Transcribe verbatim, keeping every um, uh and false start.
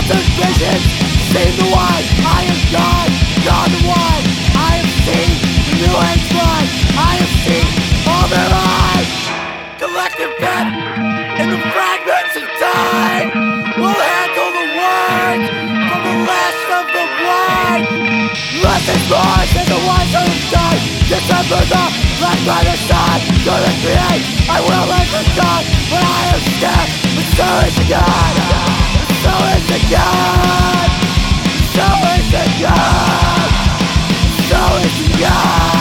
Altered visions, seen the one. I am God, God the one. I have seen the new age blood. I have seen all their eyes. Collective death in the fragments of time will handle the words from the last of the blood. Less is more than the ones who have died. December the left by the sun. Gonna create, I will let the God. But I am scared, but so is the God. So is the God. So is the God. So is the God.